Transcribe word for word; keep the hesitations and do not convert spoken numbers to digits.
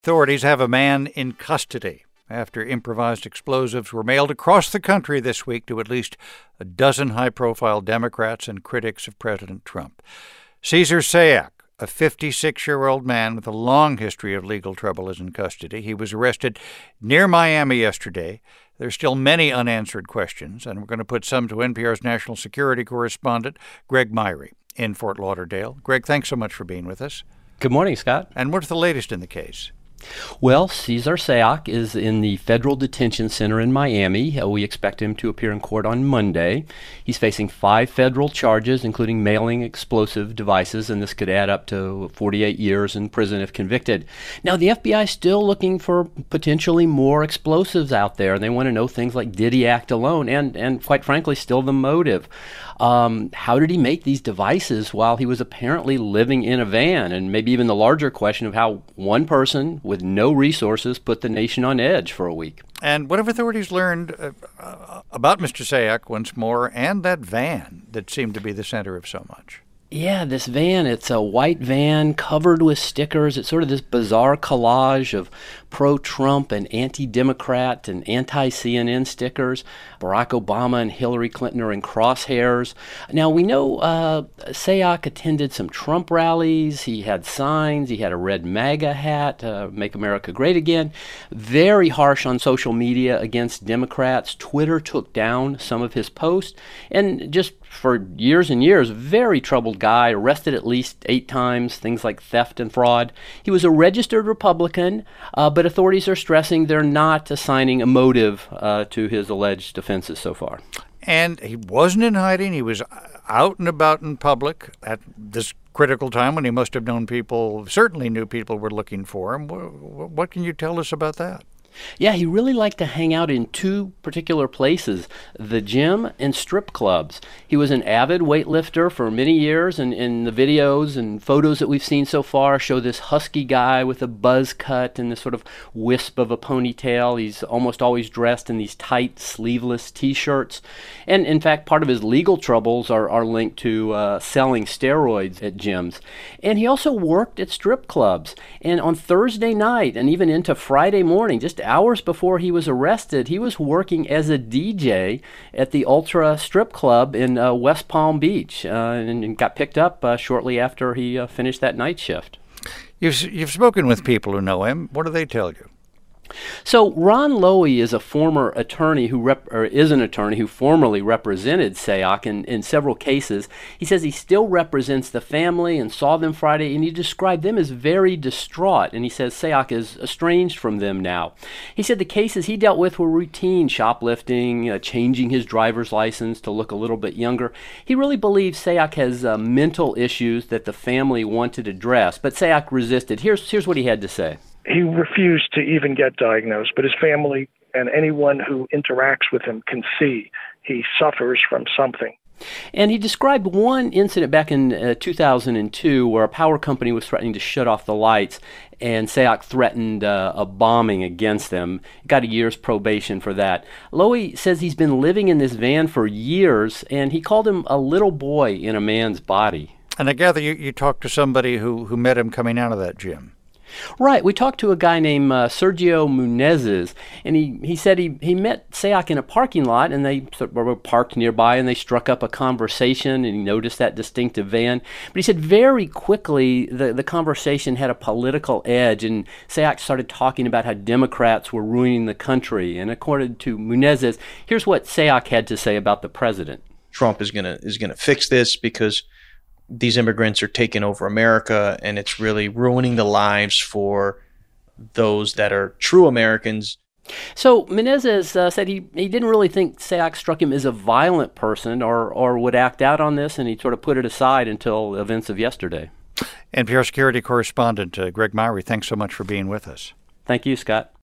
Authorities have a man in custody after improvised explosives were mailed across the country this week to at least a dozen high-profile Democrats and critics of President Trump. Cesar Sayoc, a fifty-six-year-old man with a long history of legal trouble, is in custody. He was arrested near Miami yesterday. There's still many unanswered questions, and we're going to put some to N P R's national security correspondent, Greg Myrie, in Fort Lauderdale. Greg, thanks so much for being with us. Good morning, Scott. And what's the latest in the case? Well, Cesar Sayoc is in the federal detention center in Miami. Uh, we expect him to appear in court on Monday. He's facing five federal charges, including mailing explosive devices, and this could add up to forty-eight years in prison if convicted. Now, the F B I is still looking for potentially more explosives out there, and they want to know things like, did he act alone? And, and quite frankly, still the motive. Um, how did he make these devices while he was apparently living in a van? And maybe even the larger question of how one person with no resources put the nation on edge for a week. And what have authorities learned uh, uh, about Mister Sayoc once more, and that van that seemed to be the center of so much? Yeah, this van, it's a white van covered with stickers. It's sort of this bizarre collage of pro-Trump and anti-Democrat and anti-C N N stickers. Barack Obama and Hillary Clinton are in crosshairs. Now, we know uh, Sayoc attended some Trump rallies. He had signs. He had a red MAGA hat, uh, Make America Great Again. Very harsh on social media against Democrats. Twitter took down some of his posts. And just for years and years, very troubled guy, arrested at least eight times, things like theft and fraud. He was a registered Republican, uh, but authorities are stressing they're not assigning a motive uh, to his alleged offenses so far. And he wasn't in hiding. He was out and about in public at this critical time when he must have known people, certainly knew people were looking for him. What can you tell us about that? Yeah, he really liked to hang out in two particular places, the gym and strip clubs. He was an avid weightlifter for many years, and in the videos and photos that we've seen so far show this husky guy with a buzz cut and this sort of wisp of a ponytail. He's almost always dressed in these tight, sleeveless T-shirts. And in fact, part of his legal troubles are, are linked to uh, selling steroids at gyms. And he also worked at strip clubs. And on Thursday night and even into Friday morning, just hours before he was arrested, he was working as a D J at the Ultra Strip Club in uh, West Palm Beach, uh, and, and got picked up uh, shortly after he uh, finished that night shift. You've, you've spoken with people who know him. What do they tell you? So Ron Lowy is a former attorney who rep, or is an attorney who formerly represented Sayoc in, in several cases. He says he still represents the family and saw them Friday, and he described them as very distraught, and he says Sayoc is estranged from them now. He said the cases he dealt with were routine shoplifting, uh, changing his driver's license to look a little bit younger. He really believes Sayoc has uh, mental issues that the family wanted addressed, but Sayoc resisted. Here's, here's what he had to say. He refused to even get diagnosed, but his family and anyone who interacts with him can see he suffers from something. And he described one incident back in uh, two thousand two where a power company was threatening to shut off the lights, and Sayoc threatened uh, a bombing against them. Got a year's probation for that. Lowy says he's been living in this van for years, and he called him a little boy in a man's body. And I gather you, you talked to somebody who, who met him coming out of that gym. Right. We talked to a guy named uh, Sergio Munezes, and he, he said he, he met Sayoc in a parking lot, and they sort of were parked nearby, and they struck up a conversation, and he noticed that distinctive van. But he said very quickly the, the conversation had a political edge, and Sayoc started talking about how Democrats were ruining the country. And according to Munezes, here's what Sayoc had to say about the president. Trump is gonna is gonna fix this because these immigrants are taking over America, and it's really ruining the lives for those that are true Americans. So Menezes uh, said he, he didn't really think Sayoc struck him as a violent person or, or would act out on this, and he sort of put it aside until events of yesterday. N P R security correspondent uh, Greg Myrie, thanks so much for being with us. Thank you, Scott.